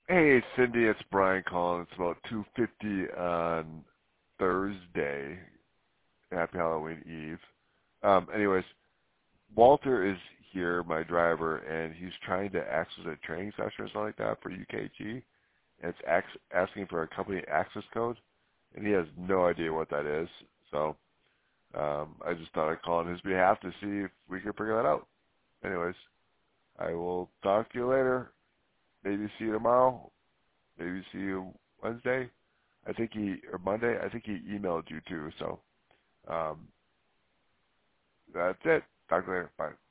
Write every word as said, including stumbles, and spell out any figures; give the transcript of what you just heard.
Hey, Cindy, it's Brian calling. It's about two fifty on Thursday. Happy Halloween Eve. Um, anyways, Walter is here, my driver, and he's trying to access a training session or something like that for U K G, and it's ax- asking for a company access code, and he has no idea what that is. So um, I just thought I'd call on his behalf to see if we can figure that out. Anyways, I will talk to you later. Maybe see you tomorrow. Maybe see you Wednesday. I think he or Monday. I think he emailed you too. So um, that's it. Talk later. Bye.